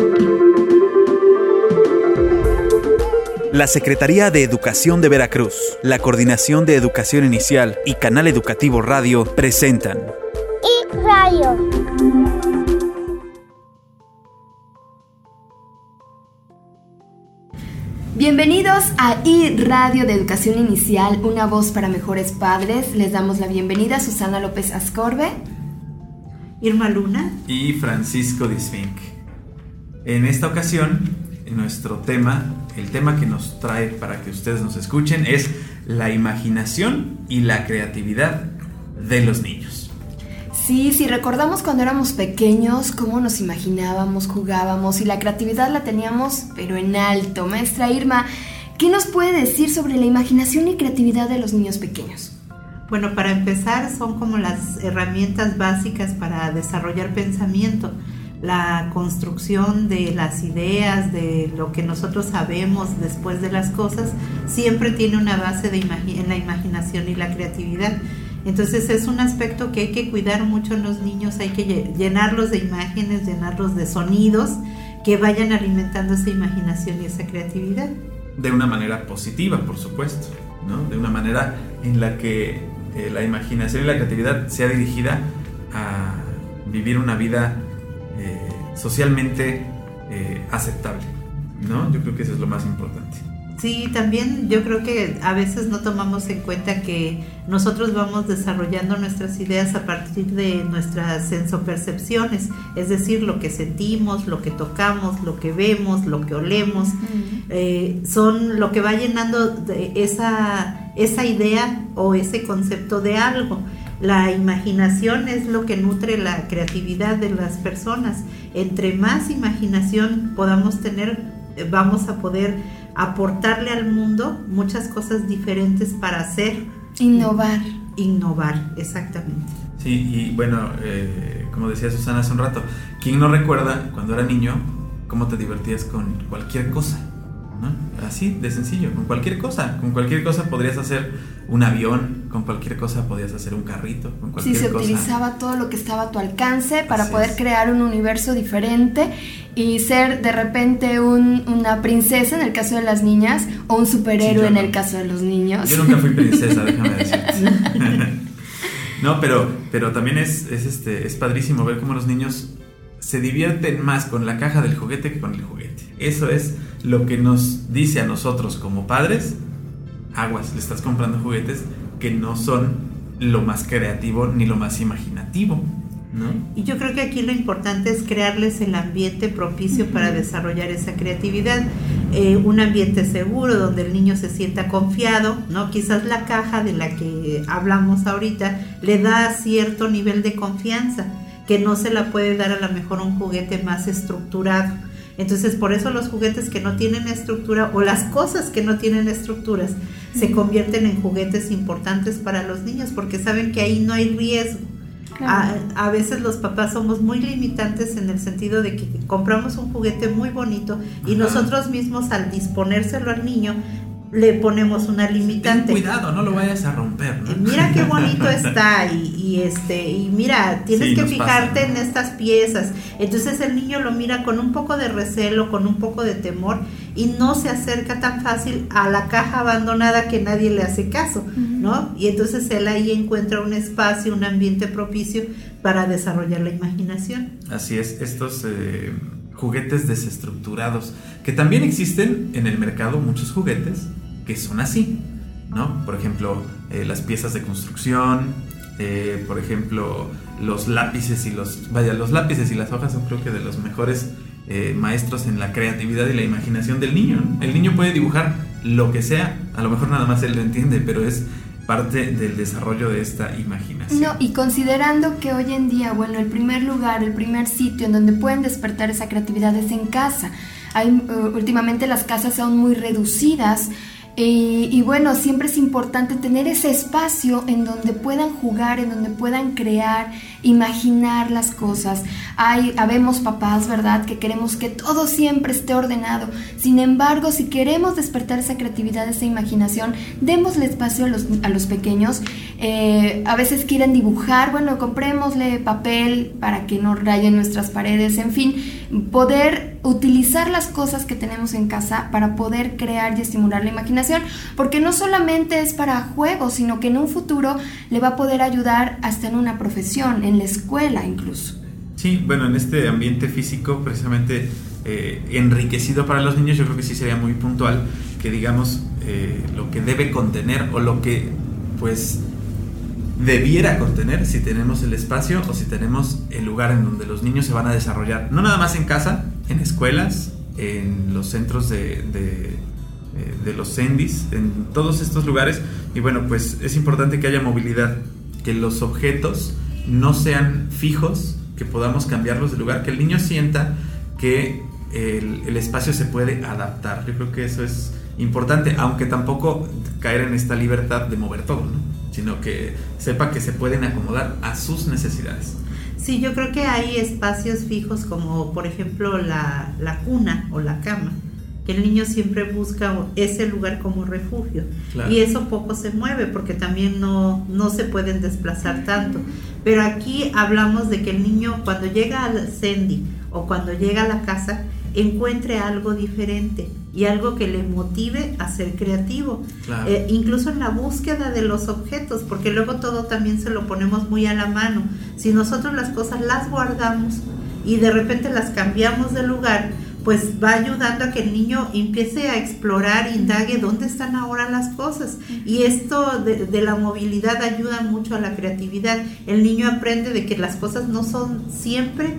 La Secretaría de Educación de Veracruz, la Coordinación de Educación Inicial y Canal Educativo Radio presentan iRadio. Bienvenidos a iRadio de Educación Inicial, una voz para mejores padres. Les damos la bienvenida a Susana López Ascorbe, Irma Luna y Francisco Disfink. En esta ocasión, nuestro tema, el tema que nos trae para que ustedes nos escuchen, es la imaginación y la creatividad de los niños. Sí, si recordamos cuando éramos pequeños, cómo nos imaginábamos, jugábamos y la creatividad la teníamos, pero en alto. Maestra Irma, ¿qué nos puede decir sobre la imaginación y creatividad de los niños pequeños? Bueno, para empezar, son como las herramientas básicas para desarrollar pensamiento. La construcción de las ideas, de lo que nosotros sabemos después de las cosas, siempre tiene una base en la imaginación y la creatividad. Entonces es un aspecto que hay que cuidar mucho en los niños, hay que llenarlos de imágenes, llenarlos de sonidos que vayan alimentando esa imaginación y esa creatividad. De una manera positiva, por supuesto, ¿no? De una manera en la que la imaginación y la creatividad sea dirigida a vivir una vida socialmente aceptable, ¿no? Yo creo que eso es lo más importante. Sí, también yo creo que a veces no tomamos en cuenta que nosotros vamos desarrollando nuestras ideas a partir de nuestras sensopercepciones, es decir, lo que sentimos, lo que tocamos, lo que vemos, lo que olemos, son lo que va llenando de esa idea o ese concepto de algo. La imaginación es lo que nutre la creatividad de las personas. Entre más imaginación podamos tener, vamos a poder aportarle al mundo muchas cosas diferentes para hacer. Innovar, exactamente. Sí, y bueno, como decía Susana hace un rato, ¿quién no recuerda cuando era niño cómo te divertías con cualquier cosa? ¿No? Así de sencillo, con cualquier cosa podrías hacer un avión, con cualquier cosa podías hacer un carrito, con cualquier cosa. Sí, se utilizaba todo lo que estaba a tu alcance para poder crear un universo diferente y ser de repente una princesa en el caso de las niñas o un superhéroe en el caso de los niños. Yo nunca fui princesa, déjame decirte. No, pero también es padrísimo ver cómo los niños se divierten más con la caja del juguete que con el juguete. Eso es lo que nos dice a nosotros como padres: aguas, le estás comprando juguetes que no son lo más creativo ni lo más imaginativo, ¿no? Y yo creo que aquí lo importante es crearles el ambiente propicio para desarrollar esa creatividad, un ambiente seguro donde el niño se sienta confiado, ¿no? Quizás la caja de la que hablamos ahorita le da cierto nivel de confianza que no se la puede dar a lo mejor un juguete más estructurado. Entonces, por eso los juguetes que no tienen estructura o las cosas que no tienen estructuras se convierten en juguetes importantes para los niños, porque saben que ahí no hay riesgo. Claro. A veces los papás somos muy limitantes en el sentido de que compramos un juguete muy bonito y nosotros mismos al disponérselo al niño le ponemos una limitante. Ten cuidado, no lo vayas a romper, ¿no? Mira qué bonito está y mira, tienes que fijarte en estas piezas. Entonces el niño lo mira con un poco de recelo, con un poco de temor y no se acerca tan fácil a la caja abandonada que nadie le hace caso, ¿no? Y entonces él ahí encuentra un espacio, un ambiente propicio para desarrollar la imaginación. Así es, estos juguetes desestructurados, que también existen en el mercado muchos juguetes que son así, ¿no? Por ejemplo, las piezas de construcción, por ejemplo, los lápices y los lápices y las hojas son creo que de los mejores maestros en la creatividad y la imaginación del niño, ¿no? El niño puede dibujar lo que sea, a lo mejor nada más él lo entiende, pero es parte del desarrollo de esta imaginación. No, y considerando que hoy en día, bueno, el primer lugar, el primer sitio en donde pueden despertar esa creatividad es en casa. Últimamente las casas son muy reducidas y bueno, siempre es importante tener ese espacio en donde puedan jugar, en donde puedan crear, imaginar las cosas. Habemos papás, ¿verdad?, que queremos que todo siempre esté ordenado. Sin embargo, si queremos despertar esa creatividad, esa imaginación, démosle espacio a los pequeños. A veces quieren dibujar, bueno, comprémosle papel para que no rayen nuestras paredes, en fin, poder utilizar las cosas que tenemos en casa para poder crear y estimular la imaginación, porque no solamente es para juegos, sino que en un futuro le va a poder ayudar hasta en una profesión, en la escuela incluso. Sí, bueno, en este ambiente físico precisamente enriquecido para los niños, yo creo que sí sería muy puntual que digamos lo que debe contener o lo que pues debiera contener si tenemos el espacio o si tenemos el lugar en donde los niños se van a desarrollar, no nada más en casa, en escuelas, en los centros de los CENDIs, en todos estos lugares. Y bueno, pues es importante que haya movilidad, que los objetos no sean fijos, que podamos cambiarlos de lugar, que el niño sienta que el espacio se puede adaptar. Yo creo que eso es importante, aunque tampoco caer en esta libertad de mover todo, ¿no? Sino que sepa que se pueden acomodar a sus necesidades. Sí, yo creo que hay espacios fijos como por ejemplo la cuna o la cama, que el niño siempre busca ese lugar como refugio. Claro. Y eso poco se mueve porque también no se pueden desplazar tanto. Pero aquí hablamos de que el niño cuando llega al CENDI o cuando llega a la casa encuentre algo diferente y algo que le motive a ser creativo. Claro. Incluso en la búsqueda de los objetos, porque luego todo también se lo ponemos muy a la mano. Si nosotros las cosas las guardamos y de repente las cambiamos de lugar, pues va ayudando a que el niño empiece a explorar, indague dónde están ahora las cosas. Y esto de la movilidad ayuda mucho a la creatividad. El niño aprende de que las cosas no son siempre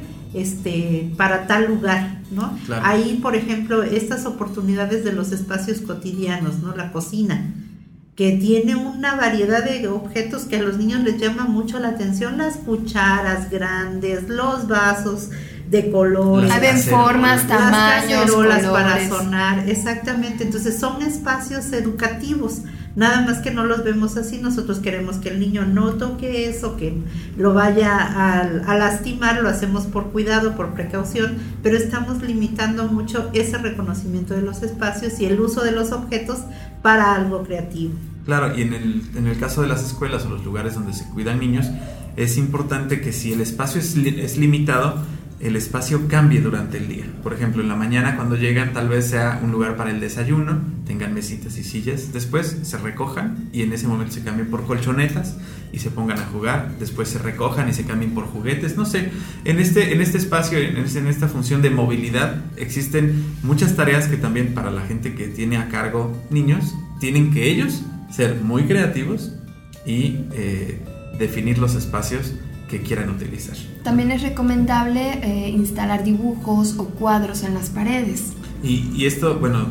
para tal lugar, ¿no? Claro. Ahí, por ejemplo, estas oportunidades de los espacios cotidianos, ¿no? La cocina, que tiene una variedad de objetos que a los niños les llama mucho la atención, las cucharas grandes, los vasos de colores, hay formas, tamaños, las cacerolas colores para sonar, exactamente. Entonces son espacios educativos, nada más que no los vemos así. Nosotros queremos que el niño no toque eso, que lo vaya a lastimar, lo hacemos por cuidado, por precaución, pero estamos limitando mucho ese reconocimiento de los espacios y el uso de los objetos para algo creativo. Claro, y en el caso de las escuelas o los lugares donde se cuidan niños, es importante que si el espacio es limitado, el espacio cambie durante el día. Por ejemplo, en la mañana cuando llegan tal vez sea un lugar para el desayuno, tengan mesitas y sillas, después se recojan y en ese momento se cambien por colchonetas y se pongan a jugar, después se recojan y se cambien por juguetes, no sé. En este espacio, en esta función de movilidad existen muchas tareas que también para la gente que tiene a cargo niños, tienen que ellos ser muy creativos y definir los espacios que quieran utilizar. También es recomendable instalar dibujos o cuadros en las paredes. Y esto, bueno,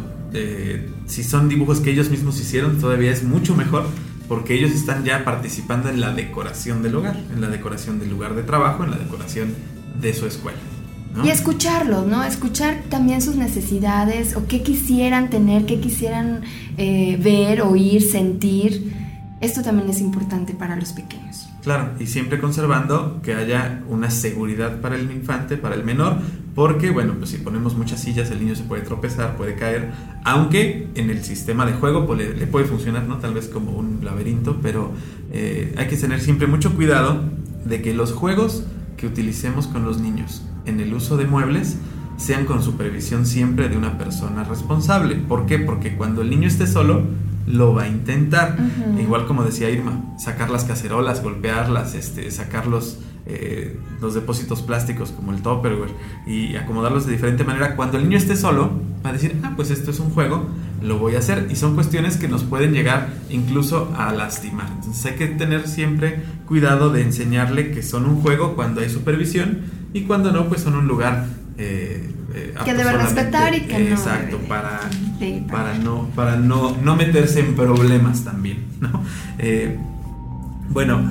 si son dibujos que ellos mismos hicieron, todavía es mucho mejor, porque ellos están ya participando en la decoración del hogar, en la decoración del lugar de trabajo, en la decoración de su escuela, ¿no? Y escucharlos, ¿no? Escuchar también sus necesidades o qué quisieran tener, qué quisieran ver, oír, sentir. Esto también es importante para los pequeños. Claro, y siempre conservando que haya una seguridad para el infante, para el menor, porque, bueno, pues si ponemos muchas sillas, el niño se puede tropezar, puede caer, aunque en el sistema de juego pues, le puede funcionar, ¿no? Tal vez como un laberinto, pero hay que tener siempre mucho cuidado de que los juegos que utilicemos con los niños en el uso de muebles sean con supervisión siempre de una persona responsable. ¿Por qué? Porque cuando el niño esté solo, lo va a intentar. Uh-huh. Igual como decía Irma, sacar las cacerolas, golpearlas, sacar los depósitos plásticos como el Tupperware y acomodarlos de diferente manera. Cuando el niño esté solo, va a decir, pues esto es un juego, lo voy a hacer. Y son cuestiones que nos pueden llegar incluso a lastimar. Entonces hay que tener siempre cuidado de enseñarle que son un juego cuando hay supervisión y cuando no, pues son un lugar que debe respetar y que no. Exacto, para no meterse en problemas también, ¿no? Bueno,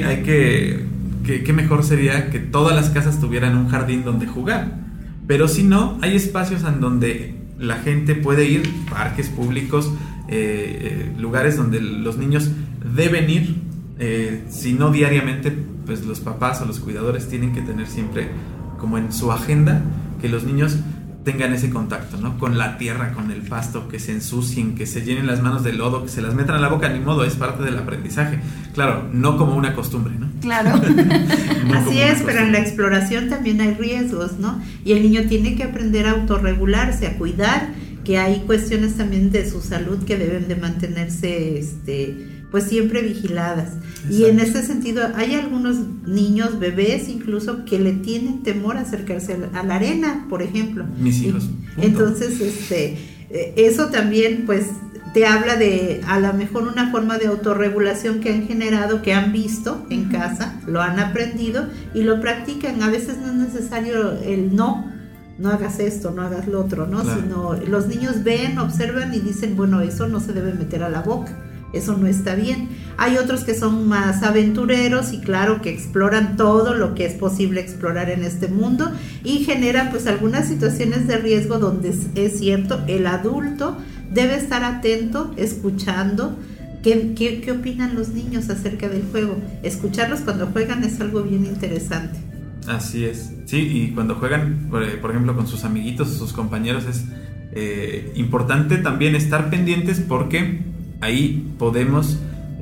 qué mejor sería que todas las casas tuvieran un jardín donde jugar, pero si no, hay espacios en donde la gente puede ir, parques públicos, lugares donde los niños deben ir, si no diariamente, pues los papás o los cuidadores tienen que tener siempre como en su agenda que los niños tengan ese contacto, ¿no? Con la tierra, con el pasto, que se ensucien, que se llenen las manos de lodo, que se las metan a la boca, ni modo, es parte del aprendizaje. Claro, no como una costumbre, ¿no? Claro. No así es, pero en la exploración también hay riesgos, ¿no? Y el niño tiene que aprender a autorregularse, a cuidar, que hay cuestiones también de su salud que deben de mantenerse, pues siempre vigiladas. Exacto. Y en ese sentido hay algunos niños, bebés incluso, que le tienen temor a acercarse a la arena, por ejemplo. Mis hijos. Entonces, eso también, pues, te habla de a lo mejor una forma de autorregulación que han generado, que han visto en casa, lo han aprendido y lo practican. A veces no es necesario el no hagas esto, no hagas lo otro, ¿no? Claro. Sino los niños ven, observan y dicen, bueno, eso no se debe meter a la boca, eso no está bien. Hay otros que son más aventureros y claro que exploran todo lo que es posible explorar en este mundo y generan pues algunas situaciones de riesgo donde es cierto, el adulto debe estar atento, escuchando qué opinan los niños acerca del juego. Escucharlos cuando juegan es algo bien interesante. Así es, sí, y cuando juegan, por ejemplo, con sus amiguitos, sus compañeros, es importante también estar pendientes porque ahí podemos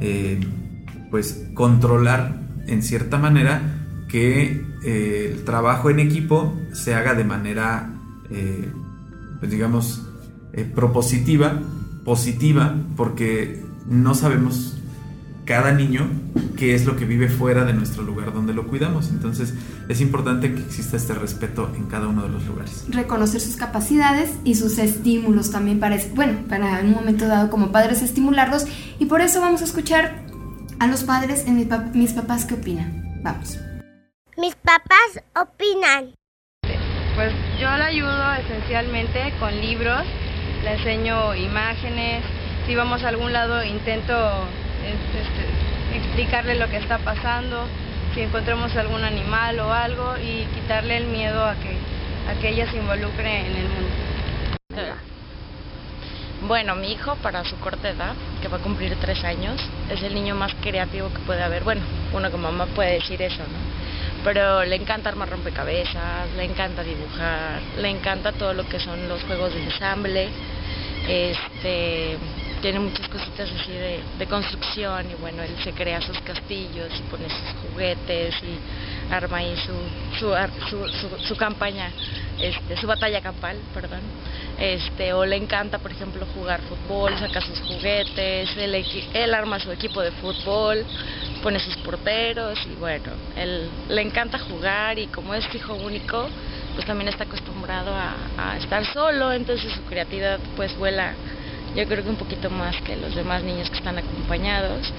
pues controlar en cierta manera que el trabajo en equipo se haga de manera pues digamos propositiva, positiva, porque no sabemos cada niño qué es lo que vive fuera de nuestro lugar donde lo cuidamos. Entonces es importante que exista este respeto en cada uno de los lugares. Reconocer sus capacidades y sus estímulos también para en un momento dado como padres estimularlos, y por eso vamos a escuchar a los padres en Mis Papás ¿Qué opinan? Vamos. Mis papás opinan. Pues yo la ayudo esencialmente con libros, le enseño imágenes, si vamos a algún lado intento explicarle lo que está pasando, si encontramos algún animal o algo, y quitarle el miedo a que ella se involucre en el mundo. Bueno, mi hijo, para su corta edad, que va a cumplir 3 años, es el niño más creativo que puede haber. Bueno, uno como mamá puede decir eso, ¿no? Pero le encanta armar rompecabezas, le encanta dibujar, le encanta todo lo que son los juegos de ensamble, tiene muchas cositas así de construcción, y bueno, él se crea sus castillos y pone sus juguetes y arma ahí su campaña, su batalla campal, perdón. O le encanta, por ejemplo, jugar fútbol, saca sus juguetes, él arma su equipo de fútbol, pone sus porteros, y bueno, él le encanta jugar, y como es hijo único, pues también está acostumbrado a estar solo, entonces su creatividad pues vuela, yo creo que un poquito más que los demás niños que están acompañados.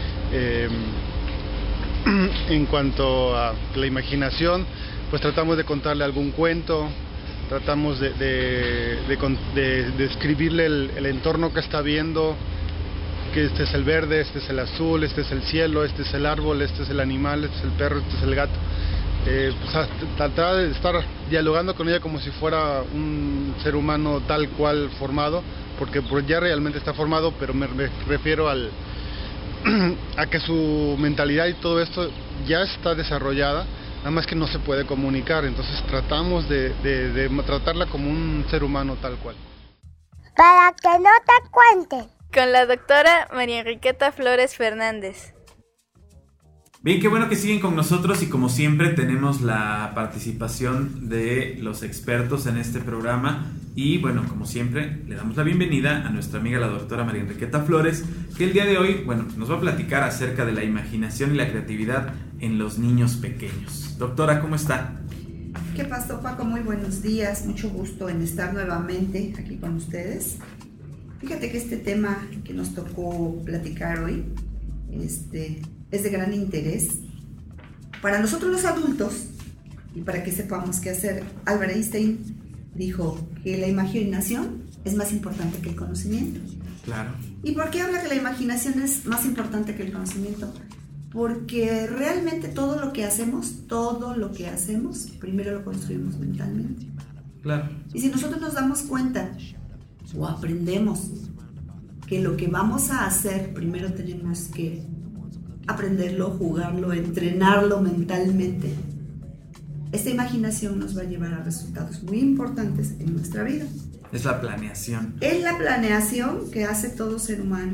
En cuanto a la imaginación, pues tratamos de contarle algún cuento, tratamos de describirle el entorno que está viendo, que este es el verde, este es el azul, este es el cielo, este es el árbol, este es el animal, este es el perro, este es el gato. Pues tratar de estar dialogando con ella como si fuera un ser humano tal cual formado, porque ya realmente está formado, pero me refiero a que su mentalidad y todo esto ya está desarrollada, nada más que no se puede comunicar. Entonces tratamos de tratarla como un ser humano tal cual. Para que no te cuenten. Con la doctora María Enriqueta Flores Fernández. Bien, qué bueno que siguen con nosotros, y como siempre tenemos la participación de los expertos en este programa. Y bueno, como siempre, le damos la bienvenida a nuestra amiga la doctora María Enriqueta Flores, que el día de hoy, bueno, nos va a platicar acerca de la imaginación y la creatividad en los niños pequeños. Doctora, ¿cómo está? ¿Qué pasó, Paco? Muy buenos días, mucho gusto en estar nuevamente aquí con ustedes. Fíjate que este tema que nos tocó platicar hoy, es de gran interés para nosotros los adultos y para que sepamos qué hacer. Albert Einstein dijo que la imaginación es más importante que el conocimiento. Claro. ¿Y por qué habla que la imaginación es más importante que el conocimiento? Porque realmente todo lo que hacemos, primero lo construimos mentalmente. Claro. Y si nosotros nos damos cuenta o aprendemos que lo que vamos a hacer, primero tenemos que aprenderlo, jugarlo, entrenarlo mentalmente. Esta imaginación nos va a llevar a resultados muy importantes en nuestra vida. Es la planeación. Es la planeación que hace todo ser humano.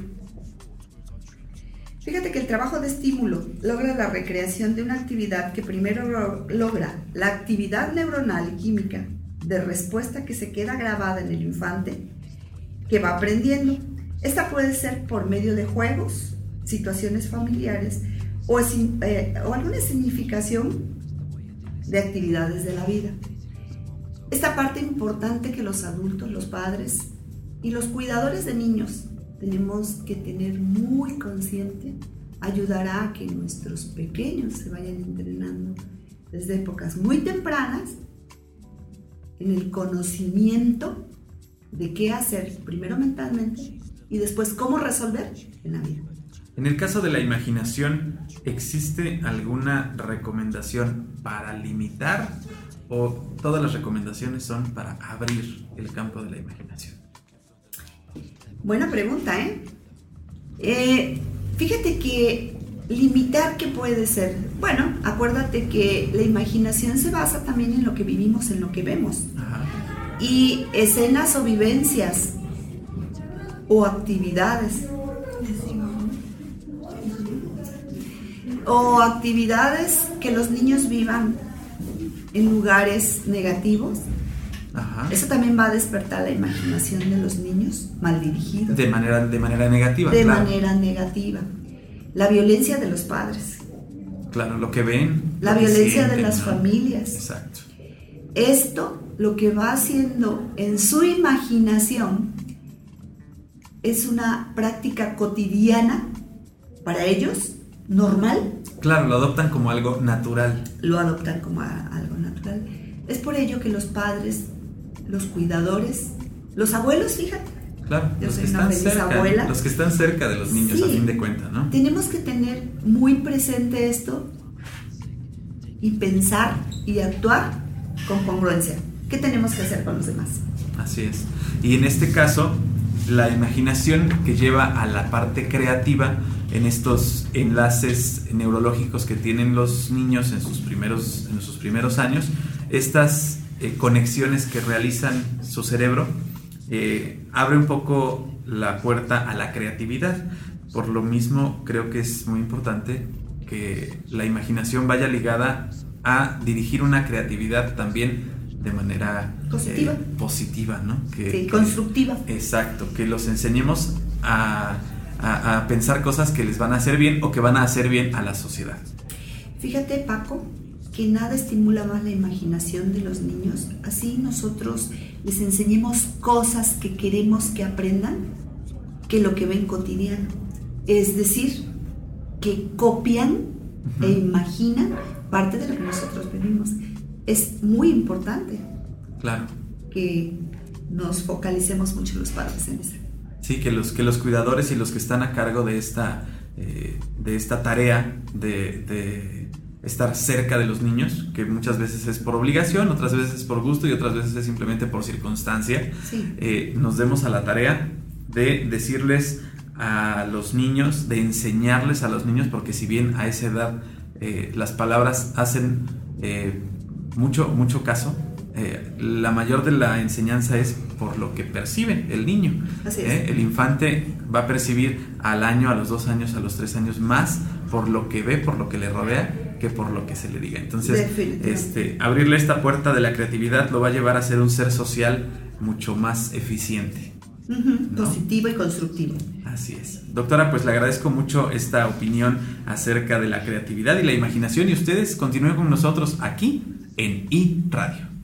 Fíjate que el trabajo de estímulo logra la recreación de una actividad que primero logra la actividad neuronal y química de respuesta que se queda grabada en el infante que va aprendiendo. Esta puede ser por medio de juegos, situaciones familiares o alguna significación de actividades de la vida. Esta parte importante que los adultos, los padres y los cuidadores de niños tenemos que tener muy consciente, ayudará a que nuestros pequeños se vayan entrenando desde épocas muy tempranas en el conocimiento de qué hacer, primero mentalmente y después cómo resolver en la vida. En el caso de la imaginación, ¿existe alguna recomendación para limitar o todas las recomendaciones son para abrir el campo de la imaginación? Buena pregunta, fíjate que limitar, ¿qué puede ser? Bueno, acuérdate que la imaginación se basa también en lo que vivimos, en lo que vemos. Ajá. Y escenas o vivencias o actividades. O actividades que los niños vivan en lugares negativos. Ajá. Eso también va a despertar la imaginación de los niños mal dirigidos. De manera negativa. De claro. manera negativa. La violencia de los padres. Claro, lo que ven. La violencia de las familias. Exacto. Esto lo que va haciendo en su imaginación es una práctica cotidiana para ellos, normal. Claro, lo adoptan como algo natural. Lo adoptan como algo natural. Es por ello que los padres, los cuidadores, los abuelos, fíjate. Claro, Yo los soy que una están feliz cerca, abuela. los que están cerca de los niños, Sí. a fin de cuentas, ¿no? Tenemos que tener muy presente esto y pensar y actuar con congruencia. ¿Qué tenemos que hacer con los demás? Así es. Y en este caso, la imaginación que lleva a la parte creativa en estos enlaces neurológicos que tienen los niños en sus primeros años, estas conexiones que realizan su cerebro, abre un poco la puerta a la creatividad. Por lo mismo, creo que es muy importante que la imaginación vaya ligada a dirigir una creatividad también de manera positiva, ¿no? Constructiva. Exacto, que los enseñemos a pensar cosas que les van a hacer bien o que van a hacer bien a la sociedad. Fíjate, Paco, que nada estimula más la imaginación de los niños. Así nosotros les enseñemos cosas que queremos que aprendan, que lo que ven cotidiano. Es decir, que copian e imaginan parte de lo que nosotros vivimos. Es muy importante. Claro. Que nos focalicemos mucho los padres en eso. Sí, que los cuidadores y los que están a cargo de esta tarea de estar cerca de los niños, que muchas veces es por obligación, otras veces es por gusto y otras veces es simplemente por circunstancia, sí. Nos demos a la tarea de decirles a los niños, de enseñarles a los niños, porque si bien a esa edad las palabras hacen mucho caso, la mayor de la enseñanza es por lo que percibe el niño. Así es. El infante va a percibir al año, a los 2 años, a los 3 años más por lo que ve, por lo que le rodea, que por lo que se le diga. Entonces, abrirle esta puerta de la creatividad lo va a llevar a ser un ser social mucho más eficiente. ¿No? Positivo y constructivo. Así es. Doctora, pues le agradezco mucho esta opinión acerca de la creatividad y la imaginación, y ustedes continúen con nosotros aquí en iRadio.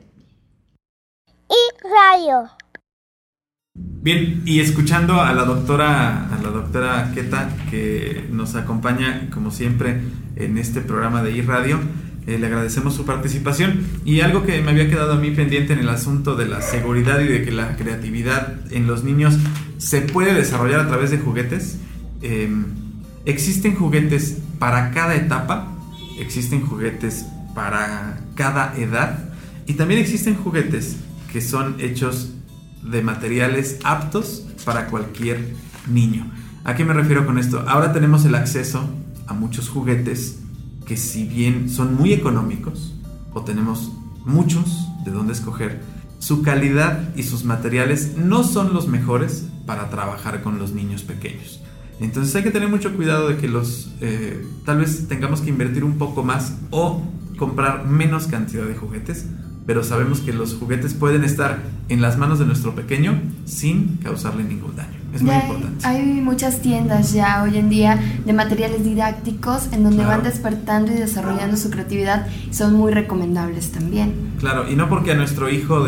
iRadio. Bien, y escuchando a la doctora Queta, que nos acompaña como siempre en este programa de iRadio, le agradecemos su participación. Y algo que me había quedado a mí pendiente en el asunto de la seguridad y de que la creatividad en los niños se puede desarrollar a través de juguetes. Existen juguetes para cada etapa, existen juguetes para cada edad, y también existen juguetes que son hechos de materiales aptos para cualquier niño. ¿A qué me refiero con esto? Ahora tenemos el acceso a muchos juguetes que, si bien son muy económicos, o tenemos muchos de dónde escoger, su calidad y sus materiales no son los mejores para trabajar con los niños pequeños. Entonces hay que tener mucho cuidado de que tal vez tengamos que invertir un poco más o comprar menos cantidad de juguetes, pero sabemos que los juguetes pueden estar en las manos de nuestro pequeño sin causarle ningún daño. Es muy importante. Hay muchas tiendas ya hoy en día de materiales didácticos en donde van despertando y desarrollando su creatividad, y son muy recomendables también. Claro, y no porque a nuestra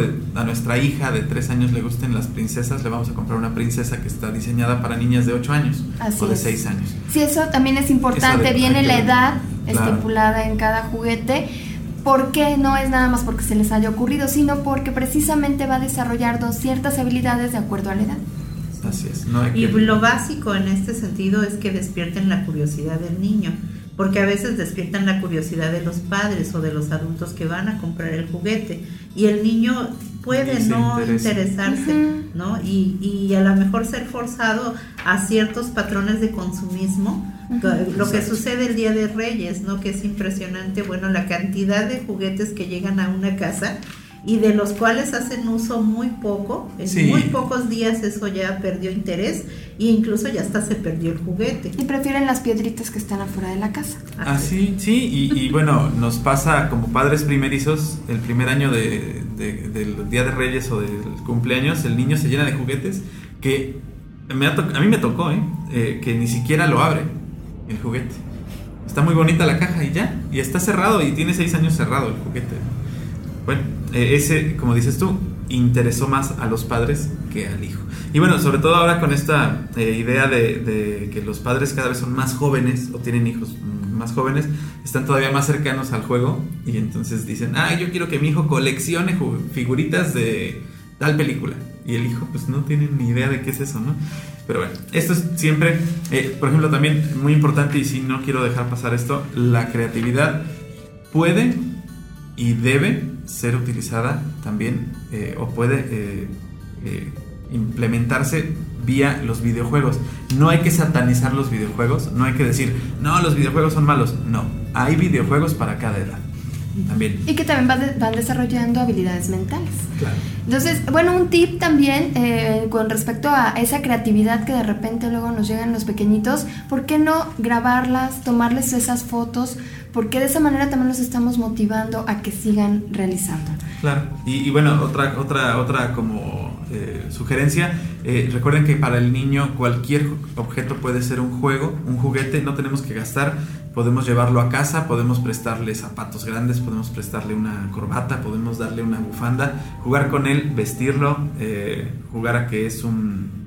hija de 3 años le gusten las princesas, le vamos a comprar una princesa que está diseñada para niñas de 8 años o de 6 años. Sí, eso también es importante. Viene la edad estipulada en cada juguete. Porque no es nada más porque se les haya ocurrido, sino porque precisamente va desarrollando ciertas habilidades de acuerdo a la edad. Así es. Y lo básico en este sentido es que despierten la curiosidad del niño, porque a veces despiertan la curiosidad de los padres o de los adultos que van a comprar el juguete, y el niño puede no interesarse, ¿no? Y a lo mejor ser forzado a ciertos patrones de consumismo. Lo que sucede el Día de Reyes, ¿no? Que es impresionante, bueno, la cantidad de juguetes que llegan a una casa y de los cuales hacen uso muy poco. En muy pocos días eso ya perdió interés e incluso ya hasta se perdió el juguete. Y prefieren las piedritas que están afuera de la casa. Sí, y bueno, nos pasa como padres primerizos, el primer año del Día de Reyes o del cumpleaños, el niño se llena de juguetes que a mí me tocó, que ni siquiera lo abre el juguete. Está muy bonita la caja y está cerrado, y tiene 6 años cerrado el juguete. Bueno, ese, como dices tú, interesó más a los padres que al hijo. Y bueno, sobre todo ahora con esta idea de que los padres cada vez son más jóvenes o tienen hijos más jóvenes, están todavía más cercanos al juego, y entonces dicen, yo quiero que mi hijo coleccione figuritas de tal película, y el hijo pues no tiene ni idea de qué es eso, ¿no? Pero bueno, esto es siempre, por ejemplo, también muy importante, y sí, no quiero dejar pasar esto, la creatividad puede y debe ser utilizada también, o puede implementarse vía los videojuegos. No hay que satanizar los videojuegos, no hay que decir, no, los videojuegos son malos. No, hay videojuegos para cada edad. También. Y que también van desarrollando habilidades mentales. Claro. Entonces, bueno, un tip también con respecto a esa creatividad que de repente luego nos llegan los pequeñitos, ¿por qué no grabarlas, tomarles esas fotos? Porque de esa manera también los estamos motivando a que sigan realizando. Claro, y bueno, otra como sugerencia, recuerden que para el niño cualquier objeto puede ser un juego, un juguete, no tenemos que gastar. Podemos llevarlo a casa, podemos prestarle zapatos grandes, podemos prestarle una corbata, podemos darle una bufanda, jugar con él, vestirlo, jugar a que es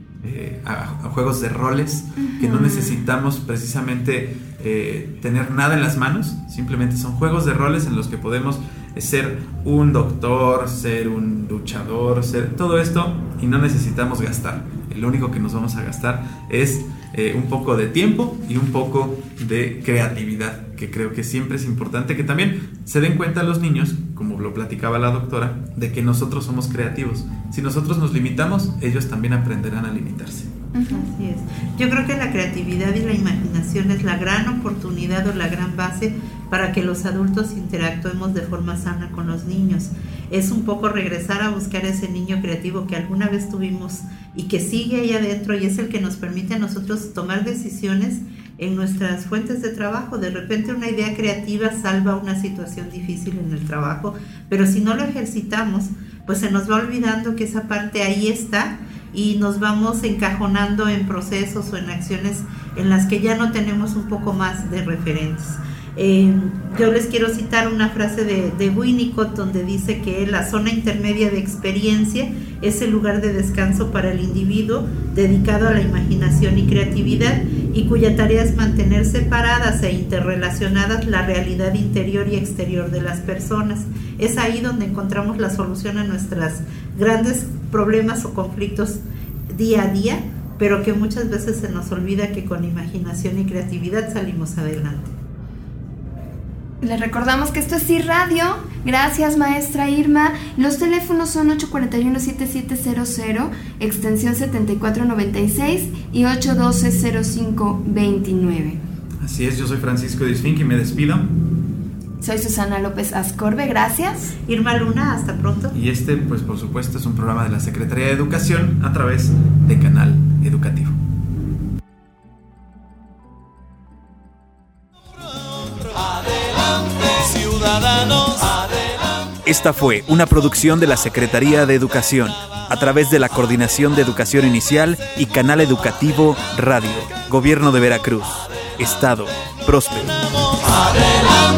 a juegos de roles, que no necesitamos precisamente tener nada en las manos, simplemente son juegos de roles en los que podemos ser un doctor, ser un luchador, ser todo esto, y no necesitamos gastar. Lo único que nos vamos a gastar es un poco de tiempo y un poco de creatividad, que creo que siempre es importante que también se den cuenta los niños, como lo platicaba la doctora, de que nosotros somos creativos. Si nosotros nos limitamos, ellos también aprenderán a limitarse. Así es. Yo creo que la creatividad y la imaginación es la gran oportunidad o la gran base para que los adultos interactuemos de forma sana con los niños. Es un poco regresar a buscar ese niño creativo que alguna vez tuvimos y que sigue ahí adentro, y es el que nos permite a nosotros tomar decisiones en nuestras fuentes de trabajo. De repente una idea creativa salva una situación difícil en el trabajo, pero si no lo ejercitamos, pues se nos va olvidando que esa parte ahí está, y nos vamos encajonando en procesos o en acciones en las que ya no tenemos un poco más de referentes. Yo les quiero citar una frase de Winnicott, donde dice que la zona intermedia de experiencia es el lugar de descanso para el individuo dedicado a la imaginación y creatividad, y cuya tarea es mantener separadas e interrelacionadas la realidad interior y exterior de las personas. Es ahí donde encontramos la solución a nuestros grandes problemas o conflictos día a día, pero que muchas veces se nos olvida que con imaginación y creatividad salimos adelante. Les recordamos que esto es Sí Radio. Gracias, maestra Irma. Los teléfonos son 841-7700, extensión 7496 y 812-0529. Así es, yo soy Francisco Disfink y me despido. Soy Susana López Ascorbe, gracias. Irma Luna, hasta pronto. Y pues por supuesto es un programa de la Secretaría de Educación a través de Canal Educativo. Adelante, ciudadanos, adelante. Esta fue una producción de la Secretaría de Educación a través de la Coordinación de Educación Inicial y Canal Educativo Radio. Gobierno de Veracruz. Estado próspero. Adelante.